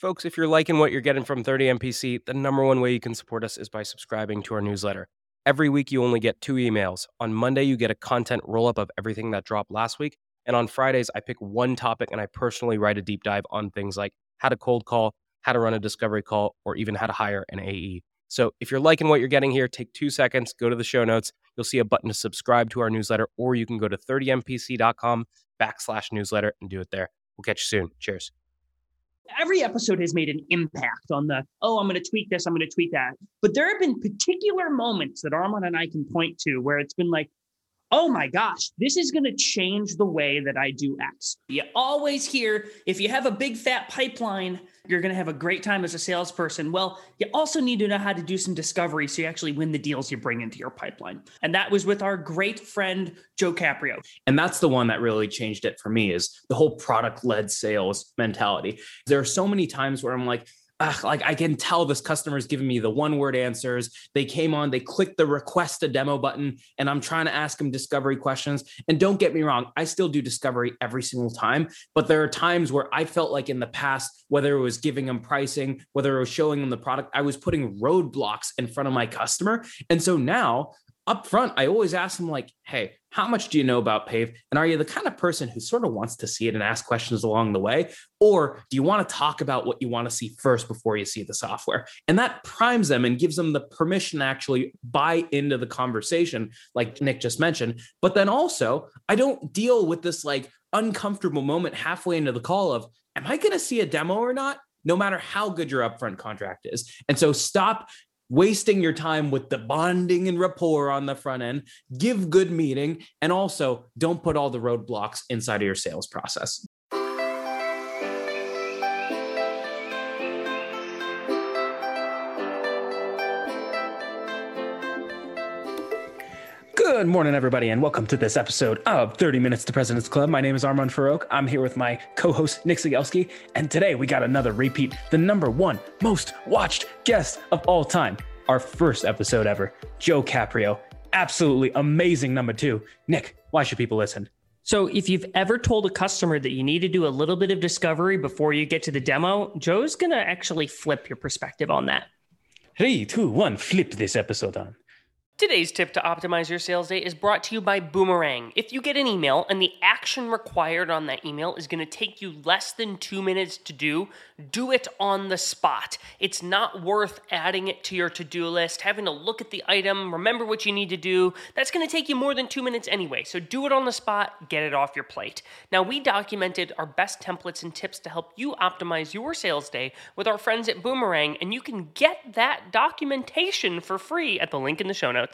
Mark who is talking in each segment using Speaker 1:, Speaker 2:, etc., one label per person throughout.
Speaker 1: Folks, if you're liking what you're getting from 30MPC, the number one way you can support us is by subscribing to our newsletter. Every week, you only get 2 emails. On Monday, you get a content roll-up of everything that dropped last week. And on Fridays, I pick one topic and I personally write a deep dive on things like how to cold call, how to run a discovery call, or even how to hire an AE. So if you're liking what you're getting here, take 2 seconds, go to the show notes. You'll see a button to subscribe to our newsletter, or you can go to 30mpc.com/newsletter and do it there. We'll catch you soon. Cheers.
Speaker 2: Every episode has made an impact on I'm going to tweak this, I'm going to tweak that. But there have been particular moments that Armand and I can point to where it's been like, oh my gosh, this is going to change the way that I do X. You always hear, if you have a big fat pipeline, you're going to have a great time as a salesperson. Well, you also need to know how to do some discovery so you actually win the deals you bring into your pipeline. And that was with our great friend, Joe Caprio.
Speaker 3: And that's the one that really changed it for me, is the whole product-led sales mentality. There are so many times where I'm like I can tell this customer is giving me the one-word answers. They came on, they clicked the request a demo button, and I'm trying to ask them discovery questions. And don't get me wrong, I still do discovery every single time. But there are times where I felt like in the past, whether it was giving them pricing, whether it was showing them the product, I was putting roadblocks in front of my customer. And so now, up front, I always ask them like, hey, how much do you know about Pave? And are you the kind of person who sort of wants to see it and ask questions along the way? Or do you want to talk about what you want to see first before you see the software? And that primes them and gives them the permission to actually buy into the conversation, like Nick just mentioned. But then also, I don't deal with this like uncomfortable moment halfway into the call of, am I going to see a demo or not? No matter how good your upfront contract is. And so stop wasting your time with the bonding and rapport on the front end, give good meeting, and also don't put all the roadblocks inside of your sales process.
Speaker 4: Good morning, everybody, and welcome to this episode of 30 Minutes to President's Club. My name is Armand Farouk. I'm here with my co-host, Nick Cegelski, and today we got another repeat, the number one most watched guest of all time, our first episode ever, Joe Caprio. Absolutely amazing number 2. Nick, why should people listen?
Speaker 2: So if you've ever told a customer that you need to do a little bit of discovery before you get to the demo, Joe's going to actually flip your perspective on that.
Speaker 4: 3, 2, 1, flip this episode on.
Speaker 5: Today's tip to optimize your sales day is brought to you by Boomerang. If you get an email and the action required on that email is going to take you less than 2 minutes to do it on the spot. It's not worth adding it to your to-do list, having to look at the item, remember what you need to do. That's going to take you more than 2 minutes anyway, so do it on the spot, get it off your plate. Now, we documented our best templates and tips to help you optimize your sales day with our friends at Boomerang, and you can get that documentation for free at the link in the show notes.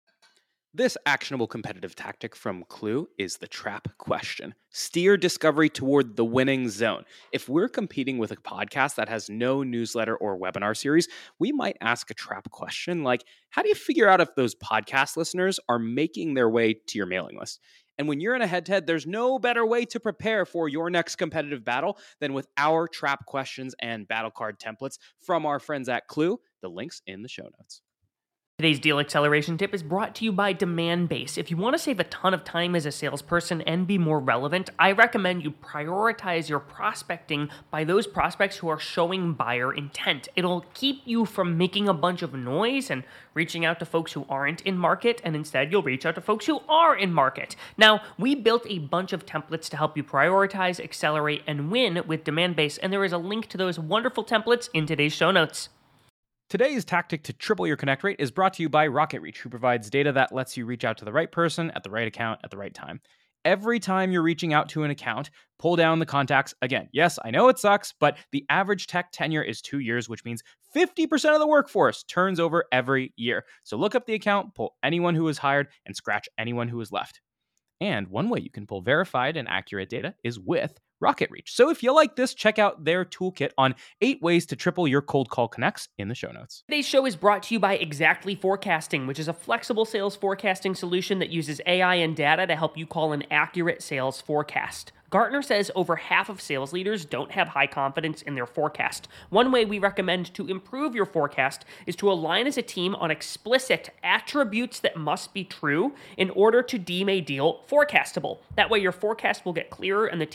Speaker 1: This actionable competitive tactic from Clue is the trap question. Steer discovery toward the winning zone. If we're competing with a podcast that has no newsletter or webinar series, we might ask a trap question like, how do you figure out if those podcast listeners are making their way to your mailing list? And when you're in a head-to-head, there's no better way to prepare for your next competitive battle than with our trap questions and battle card templates from our friends at Clue. The link's in the show notes.
Speaker 5: Today's deal acceleration tip is brought to you by Demandbase. If you want to save a ton of time as a salesperson and be more relevant, I recommend you prioritize your prospecting by those prospects who are showing buyer intent. It'll keep you from making a bunch of noise and reaching out to folks who aren't in market, and instead you'll reach out to folks who are in market. Now, we built a bunch of templates to help you prioritize, accelerate, and win with Demandbase, and there is a link to those wonderful templates in today's show notes.
Speaker 1: Today's tactic to triple your connect rate is brought to you by RocketReach, who provides data that lets you reach out to the right person at the right account at the right time. Every time you're reaching out to an account, pull down the contacts. Again, yes, I know it sucks, but the average tech tenure is 2 years, which means 50% of the workforce turns over every year. So look up the account, pull anyone who was hired, and scratch anyone who was left. And one way you can pull verified and accurate data is with RocketReach. So if you like this, check out their toolkit on 8 ways to triple your cold call connects in the show notes.
Speaker 5: Today's show is brought to you by Exactly Forecasting, which is a flexible sales forecasting solution that uses AI and data to help you call an accurate sales forecast. Gartner says over half of sales leaders don't have high confidence in their forecast. One way we recommend to improve your forecast is to align as a team on explicit attributes that must be true in order to deem a deal forecastable. That way your forecast will get clearer and the team will know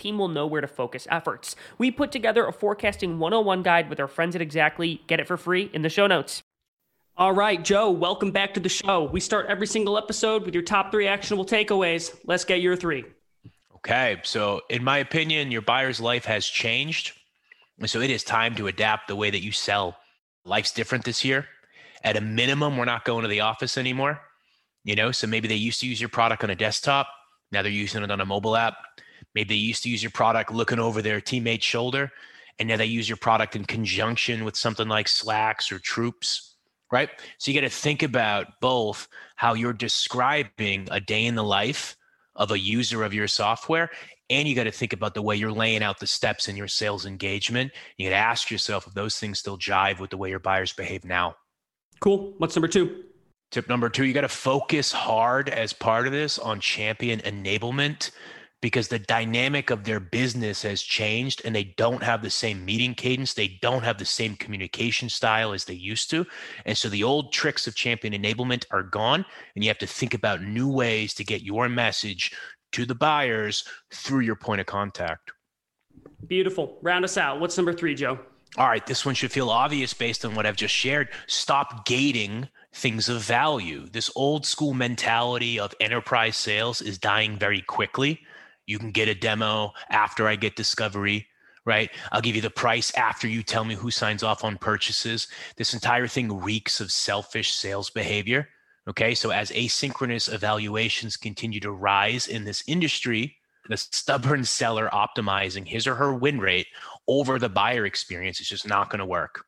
Speaker 5: where to focus efforts. We put together a forecasting 101 guide with our friends at Exactly. Get it for free in the show notes. All right, Joe, welcome back to the show. We start every single episode with your top 3 actionable takeaways. Let's get your 3.
Speaker 6: Okay, so in my opinion, your buyer's life has changed. And so it is time to adapt the way that you sell. Life's different this year. At a minimum, we're not going to the office anymore. So maybe they used to use your product on a desktop. Now they're using it on a mobile app. Maybe they used to use your product looking over their teammate's shoulder. And now they use your product in conjunction with something like Slacks or Troops, right? So you got to think about both how you're describing a day in the life of a user of your software, and you got to think about the way you're laying out the steps in your sales engagement. You got to ask yourself if those things still jive with the way your buyers behave now.
Speaker 5: Cool. What's number 2?
Speaker 6: Tip number 2, you got to focus hard as part of this on champion enablement, because the dynamic of their business has changed and they don't have the same meeting cadence. They don't have the same communication style as they used to. And so the old tricks of champion enablement are gone, and you have to think about new ways to get your message to the buyers through your point of contact.
Speaker 5: Beautiful. Round us out. What's number 3, Joe?
Speaker 6: All right, this one should feel obvious based on what I've just shared. Stop gating things of value. This old school mentality of enterprise sales is dying very quickly. You can get a demo after I get discovery, right? I'll give you the price after you tell me who signs off on purchases. This entire thing reeks of selfish sales behavior. Okay, so as asynchronous evaluations continue to rise in this industry, the stubborn seller optimizing his or her win rate over the buyer experience is just not going to work.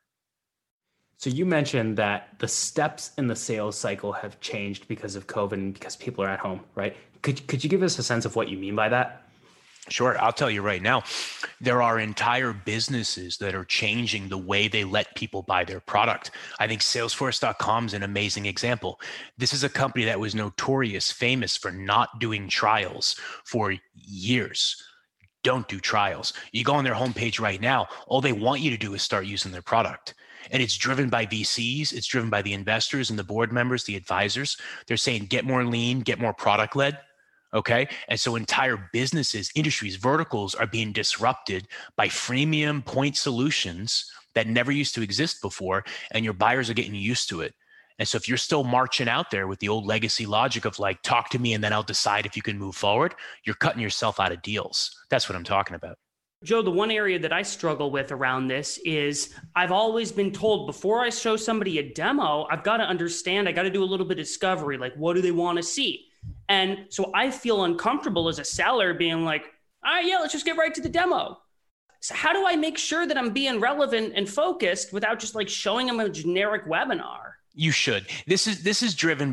Speaker 4: So you mentioned that the steps in the sales cycle have changed because of COVID and because people are at home, right? Could you give us a sense of what you mean by that?
Speaker 6: Sure. I'll tell you right now, there are entire businesses that are changing the way they let people buy their product. I think Salesforce.com is an amazing example. This is a company that was famous for not doing trials for years. Don't do trials. You go on their homepage right now, all they want you to do is start using their product. And it's driven by VCs. It's driven by the investors and the board members, the advisors. They're saying, get more lean, get more product led. Okay. And so entire businesses, industries, verticals are being disrupted by freemium point solutions that never used to exist before. And your buyers are getting used to it. And so if you're still marching out there with the old legacy logic of like, talk to me and then I'll decide if you can move forward, you're cutting yourself out of deals. That's what I'm talking about.
Speaker 5: Joe, the one area that I struggle with around this is I've always been told before I show somebody a demo, I've got to understand, I got to do a little bit of discovery. Like, what do they want to see? And so I feel uncomfortable as a seller being like, all right, yeah, let's just get right to the demo. So how do I make sure that I'm being relevant and focused without just like showing them a generic webinar?
Speaker 6: You should. This is driven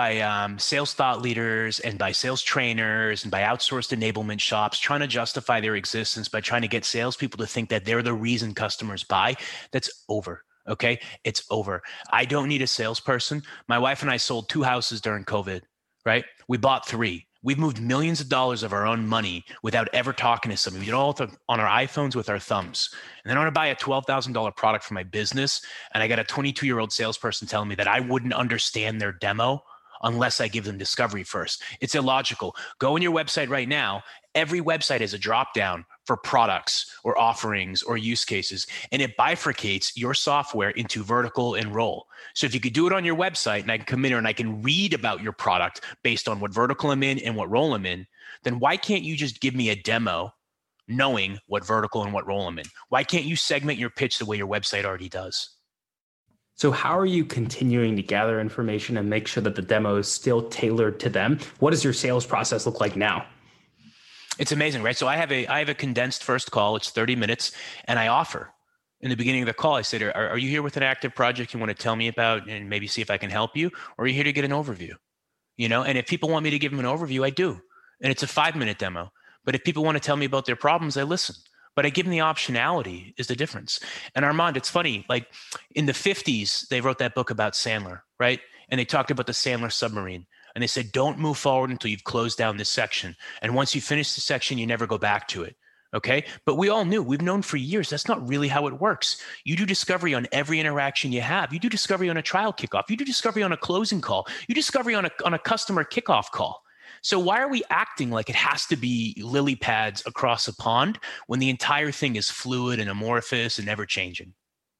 Speaker 6: by sales thought leaders and by sales trainers and by outsourced enablement shops trying to justify their existence by trying to get salespeople to think that they're the reason customers buy. That's over. Okay, it's over. I don't need a salesperson. My wife and I sold 2 houses during COVID. Right? We bought 3. We've moved millions of dollars of our own money without ever talking to somebody. We did all on our iPhones with our thumbs. And then I want to buy a $12,000 product for my business. And I got a 22-year-old salesperson telling me that I wouldn't understand their demo unless I give them discovery first. It's illogical. Go on your website right now. Every website has a drop-down for products or offerings or use cases, and it bifurcates your software into vertical and role. So if you could do it on your website and I can come in here and I can read about your product based on what vertical I'm in and what role I'm in, then why can't you just give me a demo knowing what vertical and what role I'm in? Why can't you segment your pitch the way your website already does?
Speaker 4: So how are you continuing to gather information and make sure that the demo is still tailored to them? What does your sales process look like now?
Speaker 6: It's amazing, right? So I have a condensed first call. It's 30 minutes, and I offer. In the beginning of the call, I said, are you here with an active project you want to tell me about and maybe see if I can help you? Or are you here to get an overview? And if people want me to give them an overview, I do. And it's a 5-minute demo. But if people want to tell me about their problems, I listen. But I give them the optionality is the difference. And Armand, it's funny, like in the 50s, they wrote that book about Sandler, right? And they talked about the Sandler submarine. And they said, don't move forward until you've closed down this section. And once you finish the section, you never go back to it. Okay. But we've known for years, that's not really how it works. You do discovery on every interaction you have. You do discovery on a trial kickoff. You do discovery on a closing call. You do discovery on a customer kickoff call. So why are we acting like it has to be lily pads across a pond when the entire thing is fluid and amorphous and ever changing?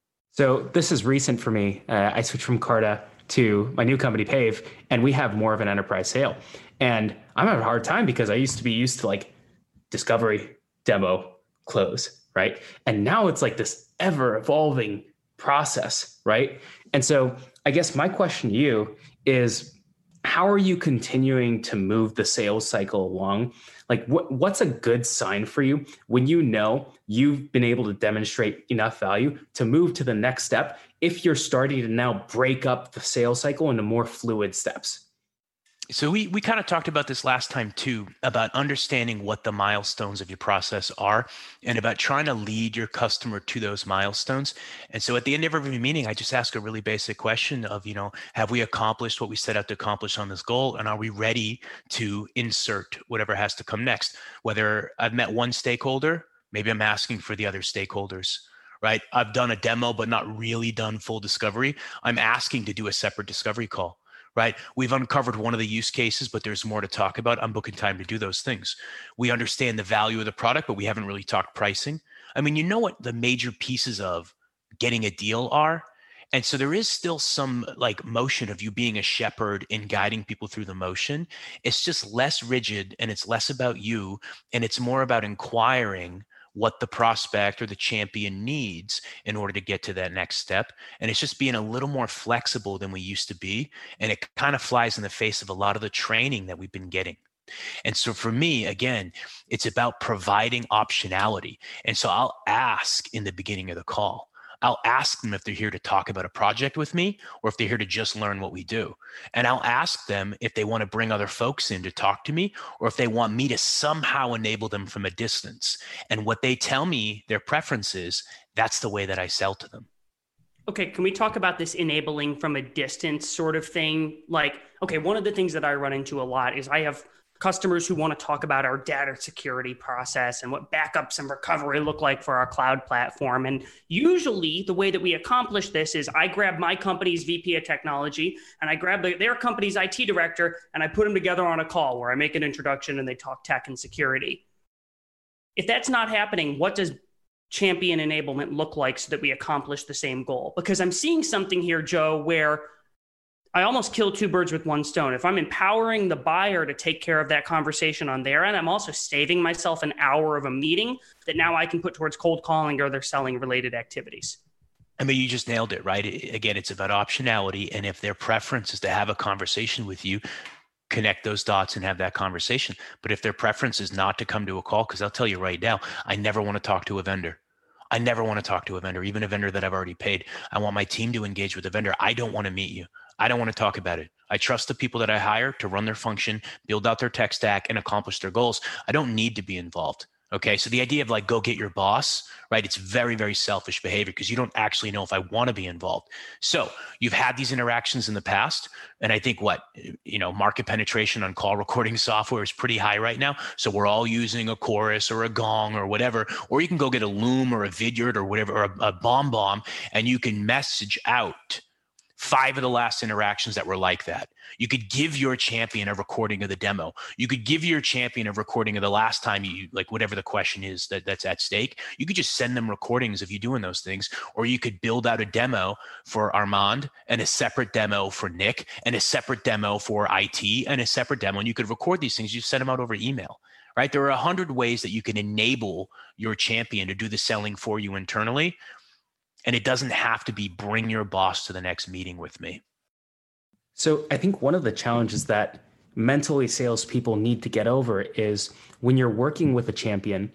Speaker 4: So this is recent for me. I switched from Carta to my new company, Pave, and we have more of an enterprise sale. And I'm having a hard time because I used to be used to like discovery, demo, close, right? And now it's like this ever evolving process, right? And so I guess my question to you is, how are you continuing to move the sales cycle along? Like what's a good sign for you when you know you've been able to demonstrate enough value to move to the next step if you're starting to now break up the sales cycle into more fluid steps?
Speaker 6: So we kind of talked about this last time too, about understanding what the milestones of your process are and about trying to lead your customer to those milestones. And so at the end of every meeting, I just ask a really basic question of, have we accomplished what we set out to accomplish on this goal? And are we ready to insert whatever has to come next? Whether I've met one stakeholder, maybe I'm asking for the other stakeholders. Right? I've done a demo, but not really done full discovery. I'm asking to do a separate discovery call. Right? We've uncovered one of the use cases, but there's more to talk about. I'm booking time to do those things. We understand the value of the product, but we haven't really talked pricing. I mean, you know what the major pieces of getting a deal are? And so there is still some like motion of you being a shepherd in guiding people through the motion. It's just less rigid and it's less about you. And it's more about inquiring what the prospect or the champion needs in order to get to that next step. And it's just being a little more flexible than we used to be. And it kind of flies in the face of a lot of the training that we've been getting. And so for me, again, it's about providing optionality. And so I'll ask in the beginning of the call, I'll ask them if they're here to talk about a project with me or if they're here to just learn what we do. And I'll ask them if they want to bring other folks in to talk to me or if they want me to somehow enable them from a distance. And what they tell me their preference is, that's the way that I sell to them.
Speaker 5: Okay, can we talk about this enabling from a distance sort of thing? Like, okay, one of the things that I run into a lot is I have customers who want to talk about our data security process and what backups and recovery look like for our cloud platform. And usually the way that we accomplish this is I grab my company's VP of technology and I grab their company's IT director and I put them together on a call where I make an introduction and they talk tech and security. If that's not happening, what does champion enablement look like so that we accomplish the same goal? Because I'm seeing something here, Joe, where I almost kill two birds with one stone. If I'm empowering the buyer to take care of that conversation on their end, I'm also saving myself an hour of a meeting that now I can put towards cold calling or their selling related activities.
Speaker 6: I mean, you just nailed it, right? Again, it's about optionality. And if their preference is to have a conversation with you, connect those dots and have that conversation. But if their preference is not to come to a call, because I'll tell you right now, I never want to talk to a vendor. I never want to talk to a vendor, even a vendor that I've already paid. I want my team to engage with the vendor. I don't want to meet you. I don't want to talk about it. I trust the people that I hire to run their function, build out their tech stack, and accomplish their goals. I don't need to be involved. Okay. So the idea of like, go get your boss, right? It's very, very selfish behavior because you don't actually know if I want to be involved. So you've had these interactions in the past. And I think market penetration on call recording software is pretty high right now. So we're all using a Chorus or a Gong or whatever, or you can go get a Loom or a Vidyard or whatever, or a BombBomb, and you can message out 5 of the last interactions that were like that. You could give your champion a recording of the demo. You could give your champion a recording of the last time you, like whatever the question is that's at stake. You could just send them recordings of you doing those things, or you could build out a demo for Armand and a separate demo for Nick and a separate demo for IT and a separate demo. And you could record these things. You send them out over email, right? There are 100 ways that you can enable your champion to do the selling for you internally. And it doesn't have to be bring your boss to the next meeting with me.
Speaker 4: So I think one of the challenges that mentally salespeople need to get over is when you're working with a champion,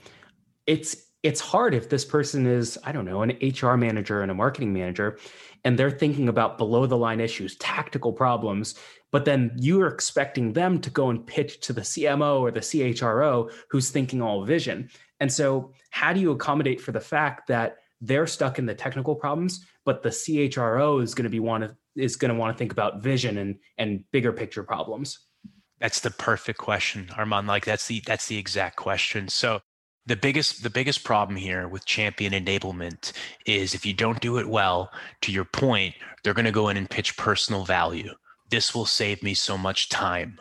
Speaker 4: it's hard if this person is, I don't know, an HR manager and a marketing manager, and they're thinking about below the line issues, tactical problems, but then you're expecting them to go and pitch to the CMO or the CHRO who's thinking all vision. And so how do you accommodate for the fact that they're stuck in the technical problems, but the CHRO is going to want to think about vision and bigger picture problems?
Speaker 6: That's the perfect question, Armand. Like that's the exact question. So the biggest problem here with champion enablement is if you don't do it well, to your point, they're going to go in and pitch personal value. This will save me so much time,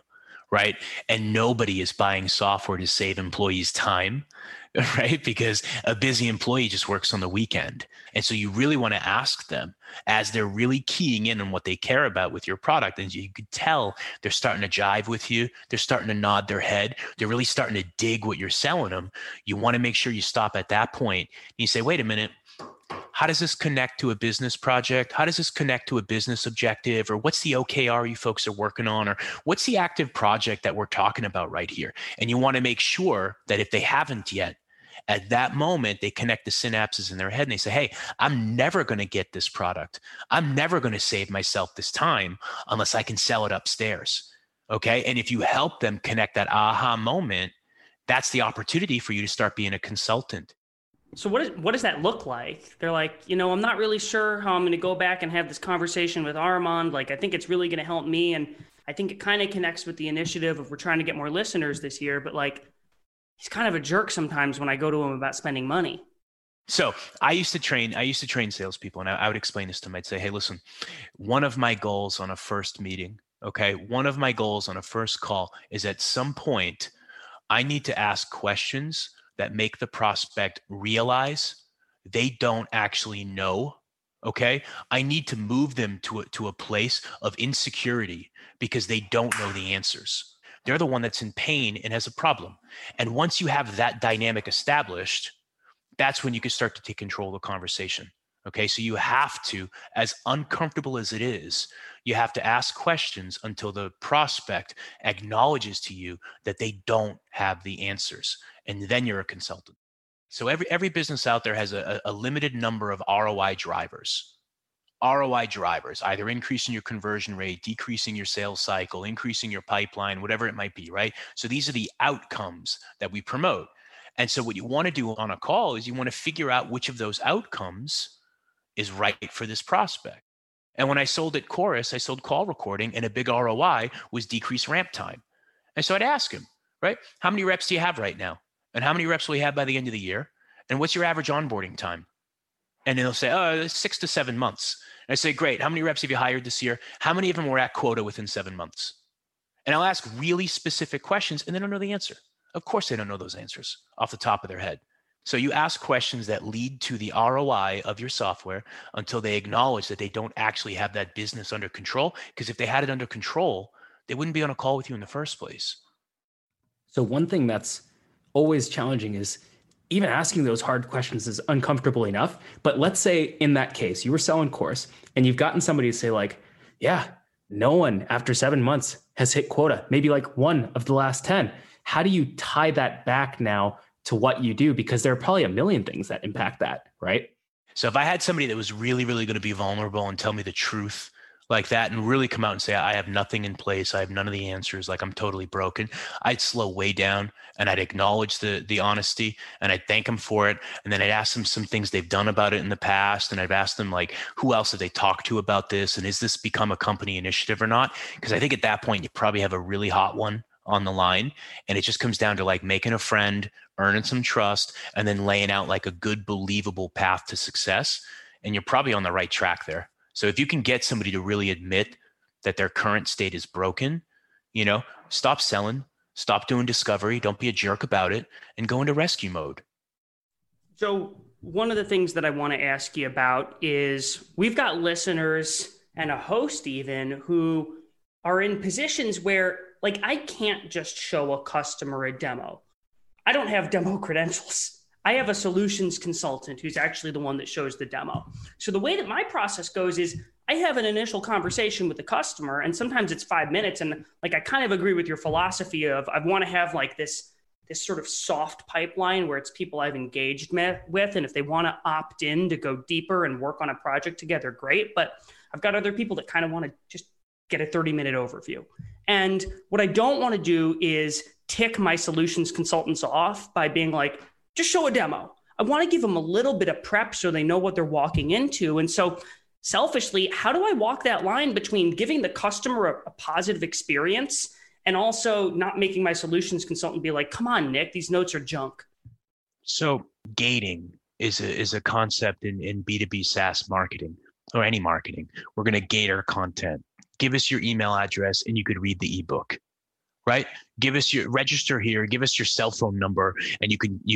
Speaker 6: right? And nobody is buying software to save employees time, right? Because a busy employee just works on the weekend. And so you really want to ask them as they're really keying in on what they care about with your product. And you could tell they're starting to jive with you. They're starting to nod their head. They're really starting to dig what you're selling them. You want to make sure you stop at that point and you say, wait a minute, how does this connect to a business project? How does this connect to a business objective? Or what's the OKR you folks are working on? Or what's the active project that we're talking about right here? And you want to make sure that if they haven't yet, at that moment, they connect the synapses in their head and they say, hey, I'm never going to get this product. I'm never going to save myself this time unless I can sell it upstairs. Okay. And if you help them connect that aha moment, that's the opportunity for you to start being a consultant.
Speaker 5: So what does that look like? They're like, I'm not really sure how I'm going to go back and have this conversation with Armand. Like, I think it's really going to help me. And I think it kind of connects with the initiative of we're trying to get more listeners this year, but like, he's kind of a jerk sometimes when I go to him about spending money.
Speaker 6: So I used to train salespeople, and I would explain this to them. I'd say, hey, listen, one of my goals on a first meeting, one of my goals on a first call is at some point, I need to ask questions that make the prospect realize they don't actually know. Okay. I need to move them to a place of insecurity because they don't know the answers. They're the one that's in pain and has a problem. And once you have that dynamic established, that's when you can start to take control of the conversation. Okay. So you have to, as uncomfortable as it is, you have to ask questions until the prospect acknowledges to you that they don't have the answers. And then you're a consultant. So every business out there has a limited number of ROI drivers, either increasing your conversion rate, decreasing your sales cycle, increasing your pipeline, whatever it might be, right? So these are the outcomes that we promote. And so what you want to do on a call is you want to figure out which of those outcomes is right for this prospect. And when I sold at Chorus, I sold call recording, and a big ROI was decreased ramp time. And so I'd ask him, right? How many reps do you have right now? And how many reps will you have by the end of the year? And what's your average onboarding time? And they'll say, 6 to 7 months. And I say, great. How many reps have you hired this year? How many of them were at quota within 7 months? And I'll ask really specific questions, and they don't know the answer. Of course, they don't know those answers off the top of their head. So you ask questions that lead to the ROI of your software until they acknowledge that they don't actually have that business under control. Because if they had it under control, they wouldn't be on a call with you in the first place.
Speaker 4: So one thing that's always challenging is even asking those hard questions is uncomfortable enough. But let's say in that case, you were selling Chorus and you've gotten somebody to say like, yeah, no one after 7 months has hit quota, maybe like one of the last 10. How do you tie that back now to what you do? Because there are probably a million things that impact that, right?
Speaker 6: So if I had somebody that was really, really going to be vulnerable and tell me the truth like that and really come out and say, I have nothing in place, I have none of the answers, like I'm totally broken, I'd slow way down and I'd acknowledge the honesty and I'd thank them for it. And then I'd ask them some things they've done about it in the past. And I'd ask them like, who else have they talked to about this? And is this become a company initiative or not? Because I think at that point, you probably have a really hot one on the line. And it just comes down to like making a friend, earning some trust, and then laying out like a good, believable path to success. And you're probably on the right track there. So if you can get somebody to really admit that their current state is broken, stop selling, stop doing discovery, don't be a jerk about it, and go into rescue mode.
Speaker 5: So one of the things that I want to ask you about is we've got listeners and a host even who are in positions where like I can't just show a customer a demo. I don't have demo credentials. I have a solutions consultant who's actually the one that shows the demo. So the way that my process goes is I have an initial conversation with the customer, and sometimes it's 5 minutes. And like, I kind of agree with your philosophy of I want to have like this sort of soft pipeline where it's people I've engaged with. And if they want to opt in to go deeper and work on a project together, great. But I've got other people that kind of want to just get a 30-minute overview. And what I don't want to do is tick my solutions consultants off by being like, just show a demo. I want to give them a little bit of prep so they know what they're walking into. And so selfishly, how do I walk that line between giving the customer a positive experience and also not making my solutions consultant be like, come on, Nick, these notes are junk?
Speaker 6: So gating is a concept in B2B SaaS marketing or any marketing. We're going to gate our content. Give us your email address and you could read the ebook. right? Give us your register here, give us your cell phone number, and you can,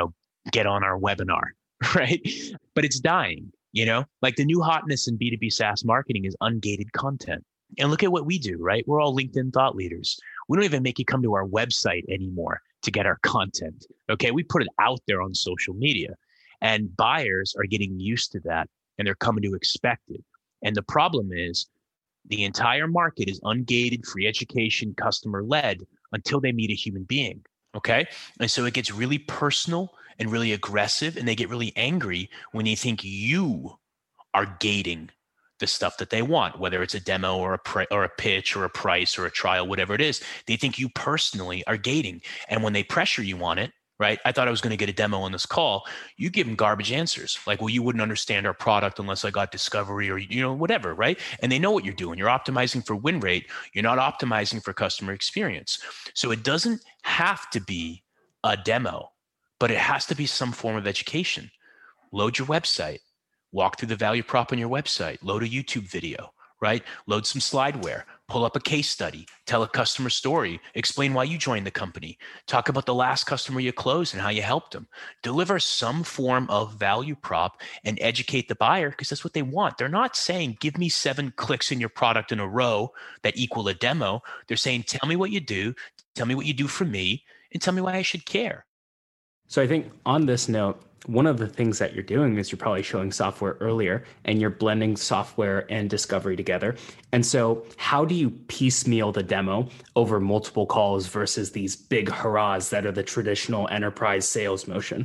Speaker 6: get on our webinar, right? But it's dying, like the new hotness in B2B SaaS marketing is ungated content. And look at what we do, right? We're all LinkedIn thought leaders. We don't even make you come to our website anymore to get our content. Okay. We put it out there on social media, and buyers are getting used to that, and they're coming to expect it. And the problem is the entire market is ungated, free education, customer led until they meet a human being. Okay. And so it gets really personal and really aggressive, and they get really angry when they think you are gating the stuff that they want, whether it's a demo or a pitch or a price or a trial, whatever it is. They think you personally are gating. And when they pressure you on it, right? I thought I was going to get a demo on this call. You give them garbage answers like, well, you wouldn't understand our product unless I got discovery or, whatever, right? And they know what you're doing. You're optimizing for win rate. You're not optimizing for customer experience. So it doesn't have to be a demo, but it has to be some form of education. Load your website. Walk through the value prop on your website, load a YouTube video, right? Load some slideware, pull up a case study, tell a customer story, explain why you joined the company, talk about the last customer you closed and how you helped them. Deliver some form of value prop and educate the buyer, because that's what they want. They're not saying, give me 7 clicks in your product in a row that equal a demo. They're saying, tell me what you do, tell me what you do for me, and tell me why I should care.
Speaker 4: So I think on this note, one of the things that you're doing is you're probably showing software earlier, and you're blending software and discovery together. And so how do you piecemeal the demo over multiple calls versus these big hurrahs that are the traditional enterprise sales motion?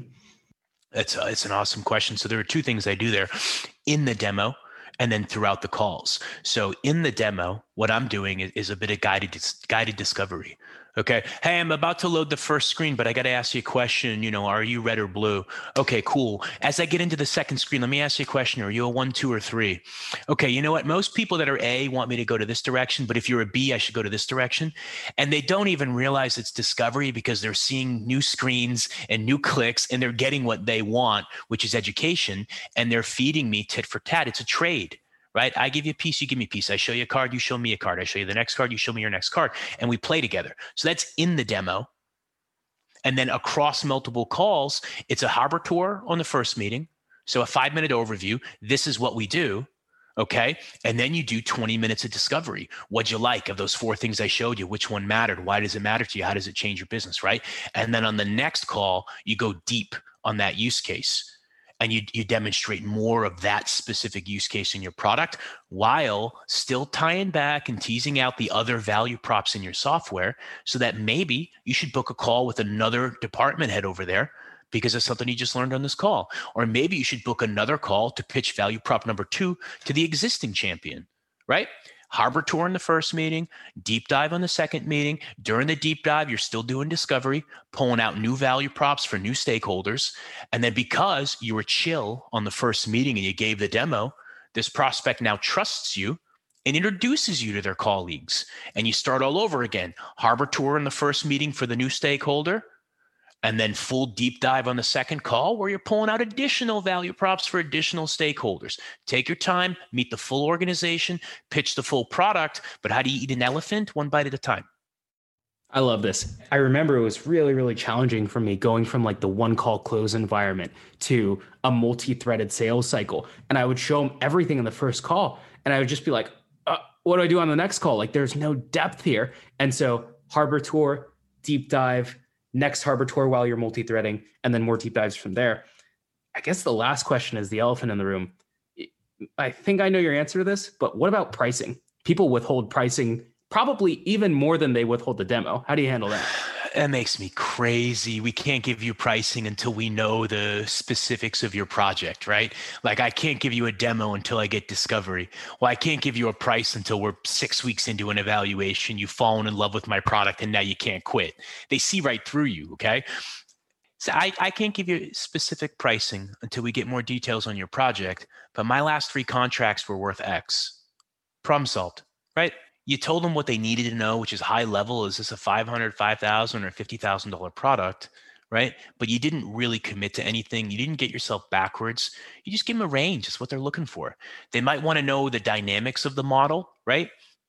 Speaker 6: It's an awesome question. So there are 2 things I do there in the demo and then throughout the calls. So in the demo, what I'm doing is a bit of guided discovery. Okay. Hey, I'm about to load the first screen, but I got to ask you a question. Are you red or blue? Okay, cool. As I get into the second screen, let me ask you a question. Are you a 1, 2, or 3? Okay. You know what? Most people that are A want me to go to this direction, but if you're a B, I should go to this direction. And they don't even realize it's discovery because they're seeing new screens and new clicks, and they're getting what they want, which is education. And they're feeding me tit for tat. It's a trade. Right? I give you a piece, you give me a piece. I show you a card, you show me a card. I show you the next card, you show me your next card, and we play together. So that's in the demo. And then across multiple calls, it's a harbor tour on the first meeting. So a 5-minute overview. This is what we do. Okay. And then you do 20 minutes of discovery. What'd you like of those 4 things I showed you? Which one mattered? Why does it matter to you? How does it change your business? Right. And then on the next call, you go deep on that use case. And you demonstrate more of that specific use case in your product while still tying back and teasing out the other value props in your software, so that maybe you should book a call with another department head over there because of something you just learned on this call. Or maybe you should book another call to pitch value prop number 2 to the existing champion, right? Harbor tour in the first meeting, deep dive on the second meeting. During the deep dive, you're still doing discovery, pulling out new value props for new stakeholders. And then because you were chill on the first meeting and you gave the demo, this prospect now trusts you and introduces you to their colleagues. And you start all over again. Harbor tour in the first meeting for the new stakeholder, and then full deep dive on the second call where you're pulling out additional value props for additional stakeholders. Take your time, meet the full organization, pitch the full product, but how do you eat an elephant? 1 bite at a time.
Speaker 4: I love this. I remember it was really, really challenging for me going from like the 1-call close environment to a multi-threaded sales cycle. And I would show them everything in the first call, and I would just be like, what do I do on the next call? Like, there's no depth here. And so harbor tour, deep dive, next harbor tour while you're multi-threading, and then more deep dives from there. I guess the last question is the elephant in the room. I think I know your answer to this, but what about pricing? People withhold pricing probably even more than they withhold the demo. How do you handle that?
Speaker 6: That makes me crazy. We can't give you pricing until we know the specifics of your project, right? Like, I can't give you a demo until I get discovery. Well, I can't give you a price until we're 6 weeks into an evaluation. You've fallen in love with my product and now you can't quit. They see right through you, okay? So I can't give you specific pricing until we get more details on your project, but my last 3 contracts were worth X. Problem solved, right? You told them what they needed to know, which is high level. Is this a $500, $5,000, or $50,000 product, right? But you didn't really commit to anything. You didn't get yourself backwards. You just give them a range. It's what they're looking for. They might want to know the dynamics of the model, right?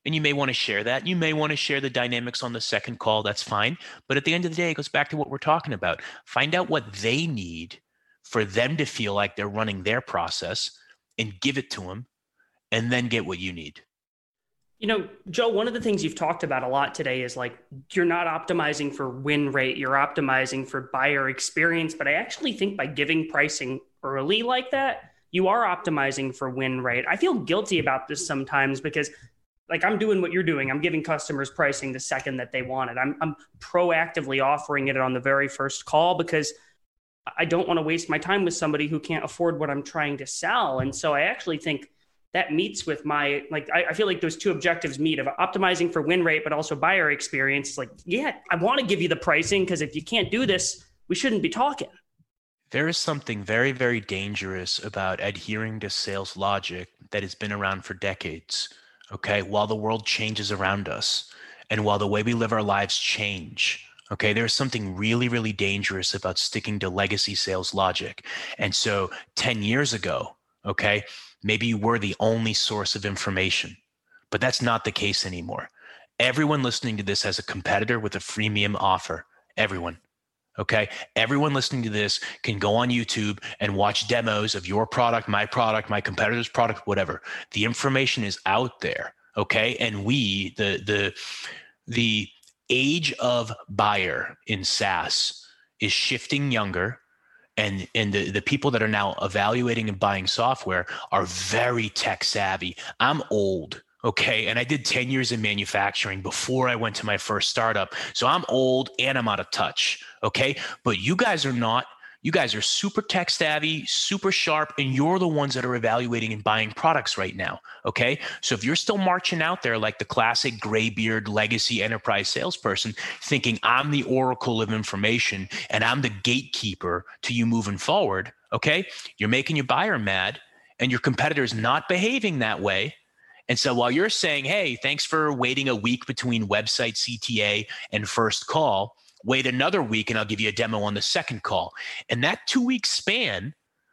Speaker 6: And you may want to share that. You may want to share the dynamics on the second call. That's fine. But at the end of the day, it goes back to what we're talking about. Find out what they need for them to feel like they're running their process and give it to them, and then get what you need.
Speaker 5: You know, Joe, one of the things you've talked about a lot today is like, you're not optimizing for win rate, you're optimizing for buyer experience. But I actually think by giving pricing early like that, you are optimizing for win rate. I feel guilty about this sometimes because like I'm doing what you're doing. I'm giving customers pricing the second that they want it. I'm proactively offering it on the very first call because I don't want to waste my time with somebody who can't afford what I'm trying to sell. And so I actually think that meets with my, like, I feel like those two objectives meet, of optimizing for win rate, but also buyer experience. It's like, yeah, I want to give you the pricing because if you can't do this, we shouldn't be talking.
Speaker 6: There is something very, very dangerous about adhering to sales logic that has been around for decades, okay? While the world changes around us and while the way we live our lives change, okay, there's something really, really dangerous about sticking to legacy sales logic. And so 10 years ago, okay, maybe you were the only source of information, but that's not the case anymore. Everyone listening to this has a competitor with a freemium offer. Everyone. Okay. Everyone listening to this can go on YouTube and watch demos of your product, my competitor's product, whatever. The information is out there. Okay. And we, the age of buyer in SaaS is shifting younger. And the people that are now evaluating and buying software are very tech savvy. I'm old. Okay. And I did 10 years in manufacturing before I went to my first startup. So I'm old and I'm out of touch. Okay. But you guys are not. You guys are super tech savvy, super sharp, and you're the ones that are evaluating and buying products right now. Okay. So if you're still marching out there like the classic graybeard legacy enterprise salesperson, thinking I'm the oracle of information and I'm the gatekeeper to you moving forward, okay, you're making your buyer mad and your competitor's not behaving that way. And so while you're saying, hey, thanks for waiting a week between website CTA and first call, wait another week and I'll give you a demo on the second call. And that 2-week span,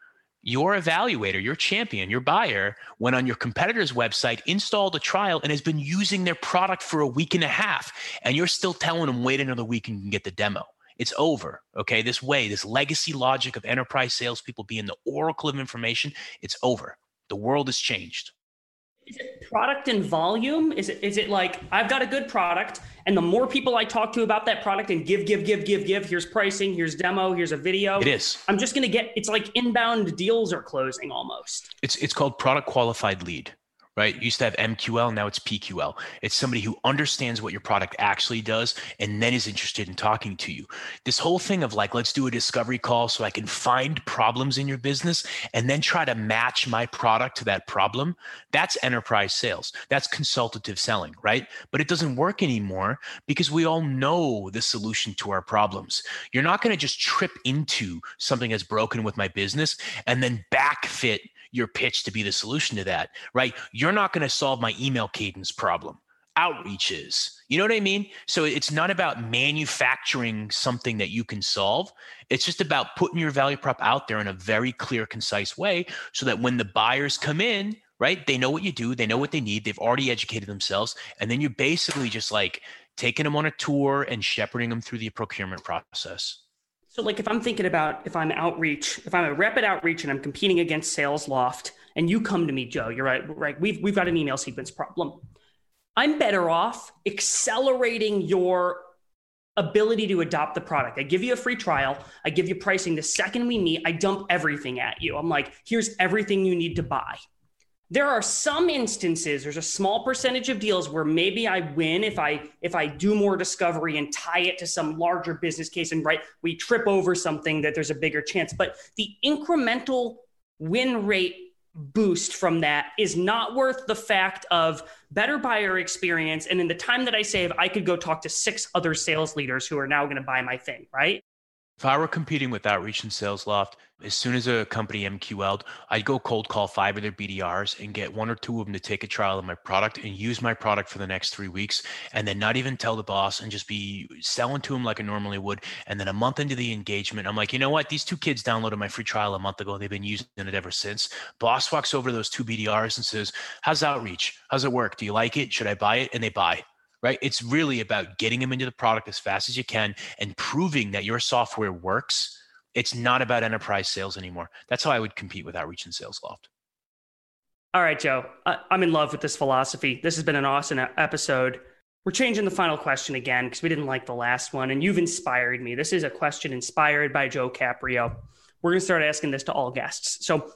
Speaker 6: your evaluator, your champion, your buyer went on your competitor's website, installed a trial, and has been using their product for a week and a half. And you're still telling them, wait another week and you can get the demo. It's over. Okay. This legacy logic of enterprise salespeople being the oracle of information, it's over. The world has changed.
Speaker 5: Is it product and volume? Is it like I've got a good product and the more people I talk to about that product and give, here's pricing, here's demo, here's a video.
Speaker 6: It is.
Speaker 5: I'm just going to it's like inbound deals are closing almost.
Speaker 6: It's called product qualified lead. Right? You used to have MQL, now it's PQL. It's somebody who understands what your product actually does and then is interested in talking to you. This whole thing of like, let's do a discovery call so I can find problems in your business and then try to match my product to that problem. That's enterprise sales. That's consultative selling, right? But it doesn't work anymore because we all know the solution to our problems. You're not going to just trip into something that's broken with my business and then backfit your pitch to be the solution to that, right? You're not going to solve my email cadence problem. Outreach is, you know what I mean? So it's not about manufacturing something that you can solve. It's just about putting your value prop out there in a very clear, concise way so that when the buyers come in, right, they know what you do, they know what they need, they've already educated themselves. And then you're basically just like taking them on a tour and shepherding them through the procurement process.
Speaker 5: So like if I'm thinking about if I'm a rep at Outreach and I'm competing against SalesLoft and you come to me, Joe, you're right. We've got an email sequence problem. I'm better off accelerating your ability to adopt the product. I give you a free trial. I give you pricing. The second we meet, I dump everything at you. I'm like, here's everything you need to buy. There are some instances, there's a small percentage of deals where maybe I win if I do more discovery and tie it to some larger business case and we trip over something that there's a bigger chance. But the incremental win rate boost from that is not worth the fact of better buyer experience. And in the time that I save, I could go talk to 6 other sales leaders who are now going to buy my thing, right?
Speaker 6: If I were competing with Outreach and Sales Loft, as soon as a company MQL'd, I'd go cold call 5 of their BDRs and get 1 or 2 of them to take a trial of my product and use my product for the next 3 weeks, and then not even tell the boss and just be selling to him like I normally would. And then a month into the engagement, I'm like, you know what? These 2 kids downloaded my free trial a month ago. They've been using it ever since. Boss walks over to those 2 BDRs and says, how's Outreach? How's it work? Do you like it? Should I buy it? And they buy. Right? It's really about getting them into the product as fast as you can and proving that your software works. It's not about enterprise sales anymore. That's how I would compete with Outreach and Sales Loft.
Speaker 5: All right, Joe, I'm in love with this philosophy. This has been an awesome episode. We're changing the final question again because we didn't like the last one, and you've inspired me. This is a question inspired by Joe Caprio. We're going to start asking this to all guests. So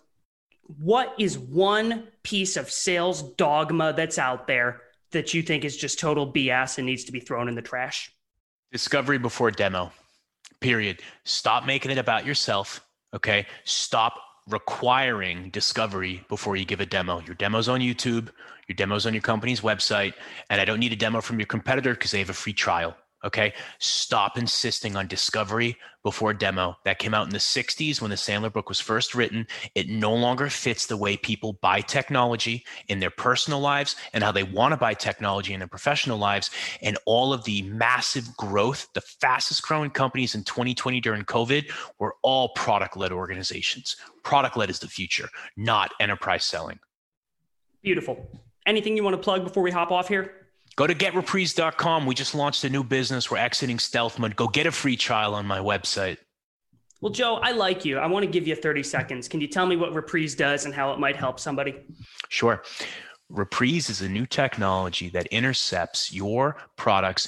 Speaker 5: what is one piece of sales dogma that's out there that you think is just total BS and needs to be thrown in the trash?
Speaker 6: Discovery before demo, period. Stop making it about yourself, okay? Stop requiring discovery before you give a demo. Your demo's on YouTube, your demo's on your company's website, and I don't need a demo from your competitor because they have a free trial. Okay. Stop insisting on discovery before demo. That came out in the 60s when the Sandler book was first written. It no longer fits the way people buy technology in their personal lives and how they want to buy technology in their professional lives. And all of the massive growth, the fastest growing companies in 2020 during COVID were all product-led organizations. Product-led is the future, not enterprise selling.
Speaker 5: Beautiful. Anything you want to plug before we hop off here?
Speaker 6: Go to getreprise.com. We just launched a new business. We're exiting stealth mode. Go get a free trial on my website.
Speaker 5: Well, Joe, I like you. I want to give you 30 seconds. Can you tell me what Reprise does and how it might help somebody?
Speaker 6: Sure. Reprise is a new technology that intercepts your product's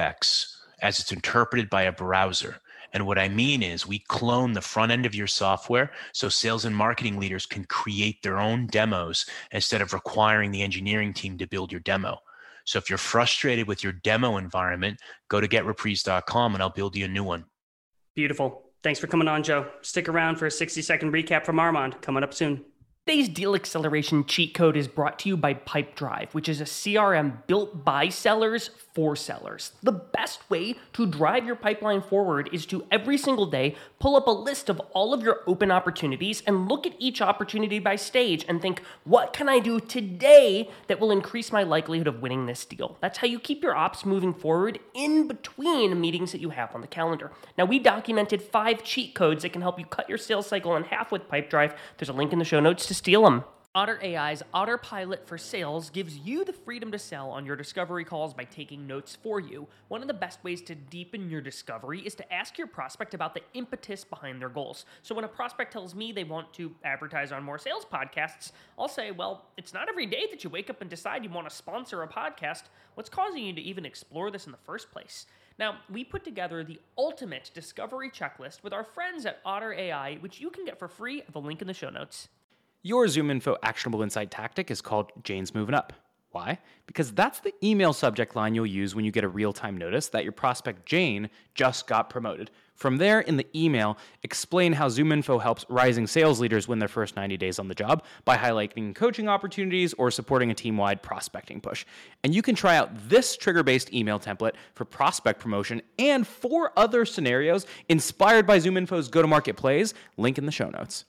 Speaker 6: UX as it's interpreted by a browser. And what I mean is we clone the front end of your software so sales and marketing leaders can create their own demos instead of requiring the engineering team to build your demo. So if you're frustrated with your demo environment, go to getreprise.com and I'll build you a new one.
Speaker 5: Beautiful. Thanks for coming on, Joe. Stick around for a 60-second recap from Armand coming up soon. Today's deal acceleration cheat code is brought to you by Pipedrive, which is a CRM built by sellers for sellers. The best way to drive your pipeline forward is to every single day pull up a list of all of your open opportunities and look at each opportunity by stage and think, what can I do today that will increase my likelihood of winning this deal? That's how you keep your ops moving forward in between meetings that you have on the calendar. Now, we documented 5 cheat codes that can help you cut your sales cycle in half with Pipedrive. There's a link in the show notes to steal them. Otter AI's Autopilot for Sales gives you the freedom to sell on your discovery calls by taking notes for you. One of the best ways to deepen your discovery is to ask your prospect about the impetus behind their goals. So when a prospect tells me they want to advertise on more sales podcasts, I'll say, well, it's not every day that you wake up and decide you want to sponsor a podcast. What's causing you to even explore this in the first place? Now, we put together the ultimate discovery checklist with our friends at Otter AI, which you can get for free at the link in the show notes.
Speaker 1: Your ZoomInfo actionable insight tactic is called Jane's Moving Up. Why? Because that's the email subject line you'll use when you get a real-time notice that your prospect Jane just got promoted. From there, in the email, explain how ZoomInfo helps rising sales leaders win their first 90 days on the job by highlighting coaching opportunities or supporting a team-wide prospecting push. And you can try out this trigger-based email template for prospect promotion and 4 other scenarios inspired by ZoomInfo's go-to-market plays, link in the show notes.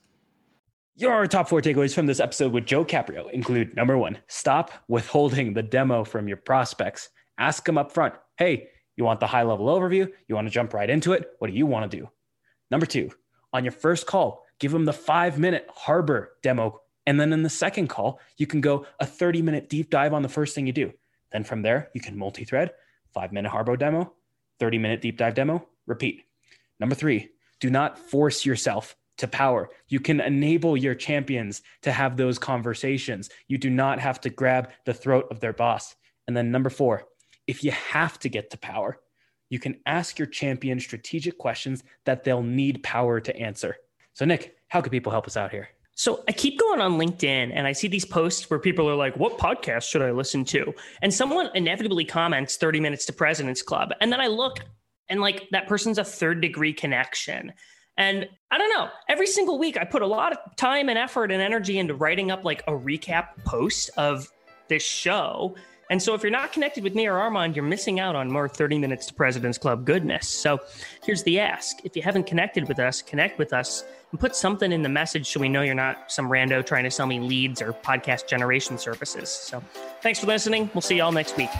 Speaker 4: Your top 4 takeaways from this episode with Joe Caprio include: number 1, stop withholding the demo from your prospects. Ask them up front. Hey, you want the high level overview? You want to jump right into it? What do you want to do? Number 2, on your first call, give them the 5-minute Harbor demo. And then in the second call, you can go a 30-minute deep dive on the first thing you do. Then from there, you can multi-thread, 5-minute Harbor demo, 30-minute deep dive demo, repeat. Number 3, do not force yourself to power. You can enable your champions to have those conversations. You do not have to grab the throat of their boss. And then number 4, if you have to get to power, you can ask your champion strategic questions that they'll need power to answer. So Nick, how can people help us out here?
Speaker 5: So I keep going on LinkedIn and I see these posts where people are like, what podcast should I listen to? And someone inevitably comments 30 Minutes to President's Club. And then I look and like that person's a third degree connection. And I don't know, every single week I put a lot of time and effort and energy into writing up like a recap post of this show. And so if you're not connected with me or Armand, you're missing out on more 30 Minutes to President's Club goodness. So here's the ask. If you haven't connected with us, connect with us and put something in the message so we know you're not some rando trying to sell me leads or podcast generation services. So thanks for listening. We'll see you all next week.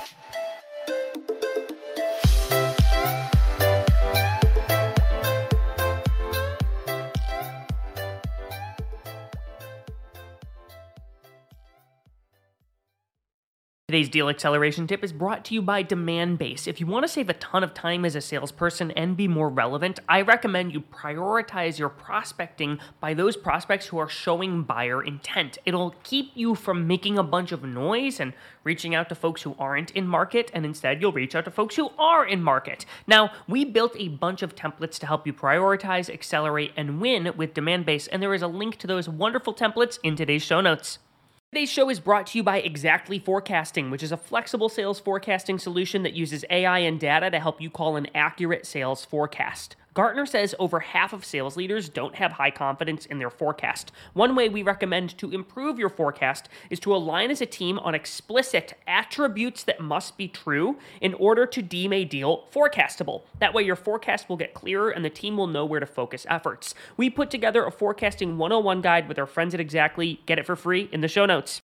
Speaker 5: Today's deal acceleration tip is brought to you by Demandbase. If you want to save a ton of time as a salesperson and be more relevant, I recommend you prioritize your prospecting by those prospects who are showing buyer intent. It'll keep you from making a bunch of noise and reaching out to folks who aren't in market, and instead you'll reach out to folks who are in market. Now, we built a bunch of templates to help you prioritize, accelerate, and win with Demandbase, and there is a link to those wonderful templates in today's show notes. Today's show is brought to you by Exactly Forecasting, which is a flexible sales forecasting solution that uses AI and data to help you call an accurate sales forecast. Gartner says over half of sales leaders don't have high confidence in their forecast. One way we recommend to improve your forecast is to align as a team on explicit attributes that must be true in order to deem a deal forecastable. That way your forecast will get clearer and the team will know where to focus efforts. We put together a forecasting 101 guide with our friends at Exactly. Get it for free in the show notes.